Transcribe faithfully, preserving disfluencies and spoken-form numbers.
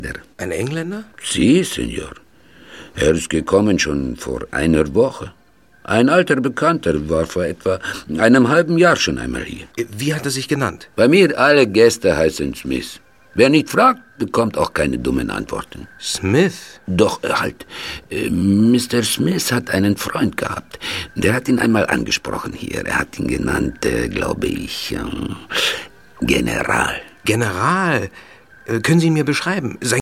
Ein Engländer? Sie, Senor. Er ist gekommen schon vor einer Woche. Ein alter Bekannter war vor etwa einem halben Jahr schon einmal hier. Wie hat er sich genannt? Bei mir alle Gäste heißen Smith. Wer nicht fragt, bekommt auch keine dummen Antworten. Smith? Doch, äh, halt. Äh, Mister Smith hat einen Freund gehabt. Der hat ihn einmal angesprochen hier. Er hat ihn genannt, äh, glaube ich, äh, General. General? Äh, können Sie ihn mir beschreiben? Sein